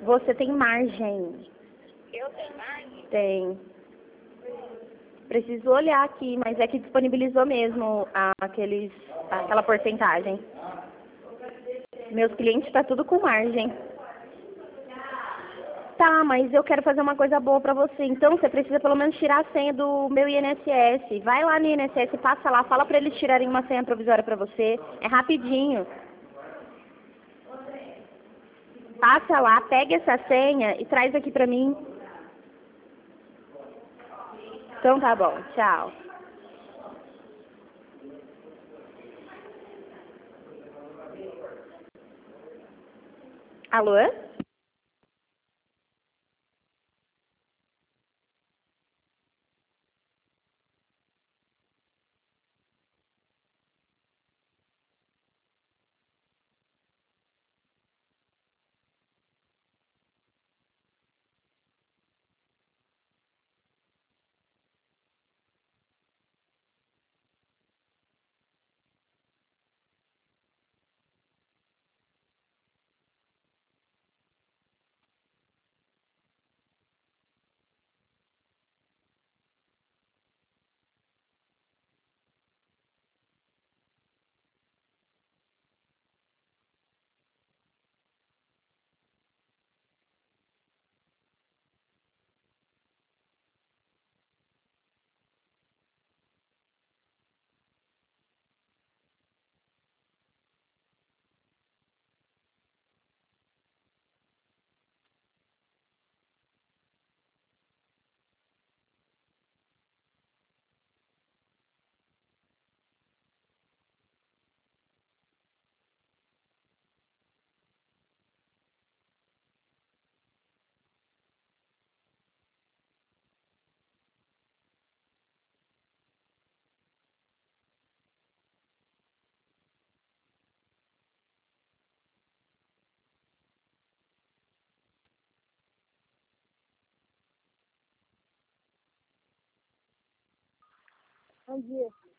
Você tem margem. Eu tenho mais? Tem. Preciso olhar aqui, mas é que disponibilizou mesmo aquela porcentagem. Meus clientes tá tudo com margem. Tá, mas eu quero fazer uma coisa boa pra você. Então você precisa pelo menos tirar a senha do meu INSS. Vai lá no INSS, passa lá, fala pra eles tirarem uma senha provisória pra você. É rapidinho. Passa lá, pega essa senha e traz aqui pra mim. Então tá bom, tchau. Alô? Bom dia.